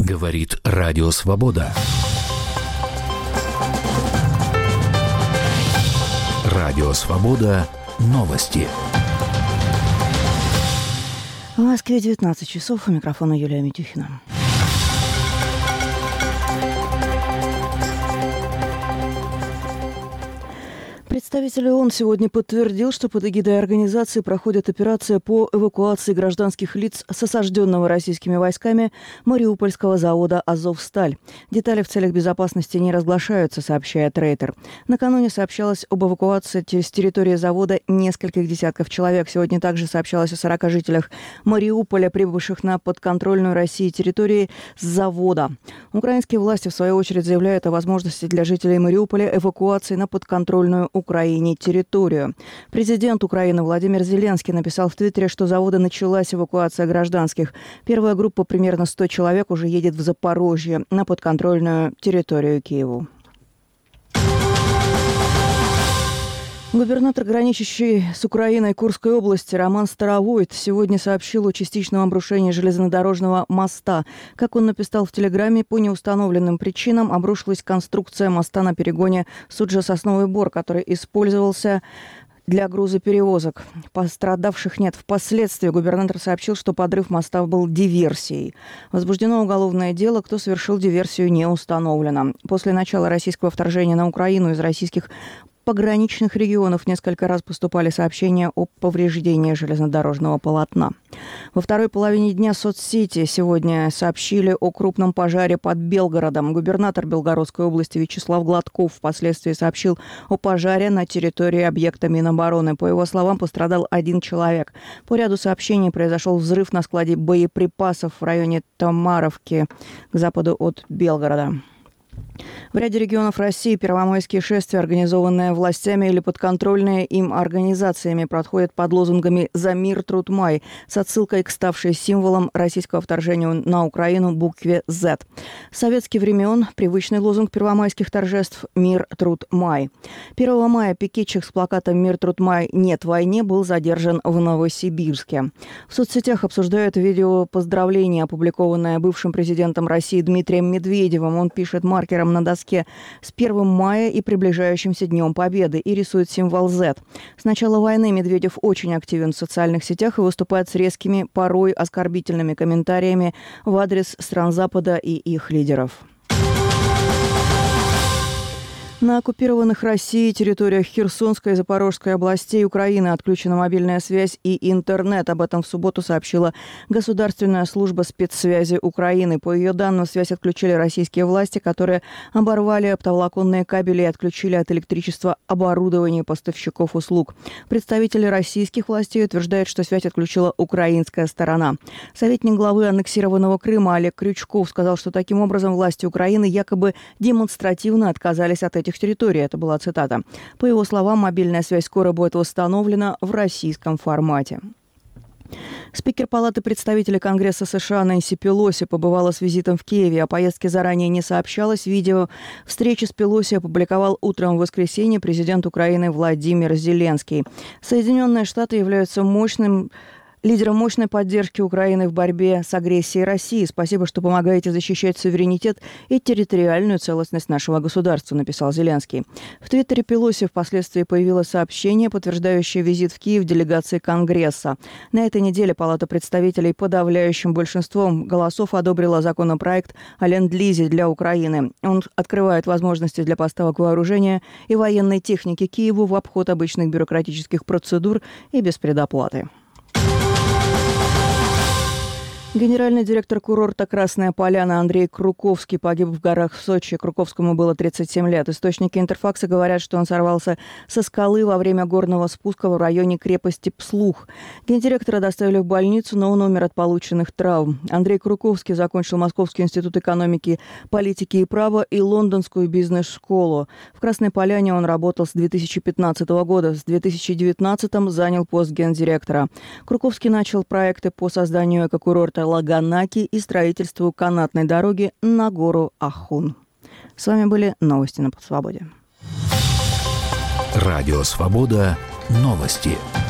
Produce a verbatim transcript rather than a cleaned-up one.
Говорит Радио Свобода. Радио Свобода. Новости. В Москве девятнадцать часов. У микрофона Юлия Митюхина. Представитель ООН сегодня подтвердил, что под эгидой организации проходит операция по эвакуации гражданских лиц с осажденного российскими войсками Мариупольского завода «Азовсталь». Детали в целях безопасности не разглашаются, сообщает Рейтер. Накануне сообщалось об эвакуации с территории завода нескольких десятков человек. Сегодня также сообщалось о сорока жителях Мариуполя, прибывших на подконтрольную России территории с завода. Украинские власти, в свою очередь, заявляют о возможности для жителей Мариуполя эвакуации на подконтрольную Украине территорию. Президент Украины Владимир Зеленский написал в Твиттере, что с завода началась эвакуация гражданских. Первая группа, примерно сто человек, уже едет в Запорожье на подконтрольную территорию Киеву. Губернатор, граничащий с Украиной Курской области, Роман Старовойт сегодня сообщил о частичном обрушении железнодорожного моста. Как он написал в Телеграме, по неустановленным причинам обрушилась конструкция моста на перегоне Суджа-Сосновый Бор, который использовался для грузоперевозок. Пострадавших нет. Впоследствии губернатор сообщил, что подрыв моста был диверсией. Возбуждено уголовное дело. Кто совершил диверсию, не установлено. После начала российского вторжения на Украину из российских пограничных регионов несколько раз поступали сообщения о повреждении железнодорожного полотна. Во второй половине дня соцсети сегодня сообщили о крупном пожаре под Белгородом. Губернатор Белгородской области Вячеслав Гладков впоследствии сообщил о пожаре на территории объекта Минобороны. По его словам, пострадал один человек. По ряду сообщений произошел взрыв на складе боеприпасов в районе Тамаровки к западу от Белгорода. В ряде регионов России первомайские шествия, организованные властями или подконтрольные им организациями, проходят под лозунгами «За мир, труд, май» с отсылкой к ставшей символом российского вторжения на Украину букве «З». С советских времен привычный лозунг первомайских торжеств «Мир, труд, май». первого мая пикетчик с плакатом «Мир, труд, май, нет войне» был задержан в Новосибирске. В соцсетях обсуждают видео поздравления, опубликованное бывшим президентом России Дмитрием Медведевым. Он пишет маркером на доске с первым мая и приближающимся Днем Победы и рисует символ «З». С начала войны Медведев очень активен в социальных сетях и выступает с резкими, порой оскорбительными комментариями в адрес стран Запада и их лидеров. На оккупированных Россией территориях Херсонской и Запорожской областей Украины отключена мобильная связь и интернет. Об этом в субботу сообщила Государственная служба спецсвязи Украины. По ее данным, связь отключили российские власти, которые оборвали оптоволоконные кабели и отключили от электричества оборудование поставщиков услуг. Представители российских властей утверждают, что связь отключила украинская сторона. Советник главы аннексированного Крыма Олег Крючков сказал, что таким образом власти Украины якобы демонстративно отказались от этих территорий. Это была цитата. По его словам, мобильная связь скоро будет восстановлена в российском формате. Спикер Палаты представителей Конгресса США Нэнси Пелоси побывала с визитом в Киеве. О поездке заранее не сообщалось. Видео встречи с Пелоси опубликовал утром в воскресенье президент Украины Владимир Зеленский. Соединенные Штаты являются мощным лидером мощной поддержки Украины в борьбе с агрессией России. Спасибо, что помогаете защищать суверенитет и территориальную целостность нашего государства, написал Зеленский. В Твиттере Пелоси впоследствии появилось сообщение, подтверждающее визит в Киев делегации Конгресса. На этой неделе Палата представителей подавляющим большинством голосов одобрила законопроект о ленд-лизе для Украины. Он открывает возможности для поставок вооружения и военной техники Киеву в обход обычных бюрократических процедур и без предоплаты. Генеральный директор курорта «Красная Поляна» Андрей Круковский погиб в горах в Сочи. Круковскому было тридцать семь лет. Источники Интерфакса говорят, что он сорвался со скалы во время горного спуска в районе крепости Пслух. Гендиректора доставили в больницу, но он умер от полученных травм. Андрей Круковский закончил Московский институт экономики, политики и права и Лондонскую бизнес-школу. В «Красной Поляне» он работал с две тысячи пятнадцатого года. С две тысячи девятнадцатого занял пост гендиректора. Круковский начал проекты по созданию экокурорта Лаганаки и строительству канатной дороги на гору Ахун. С вами были новости на Свободе. Радио Свобода. Новости.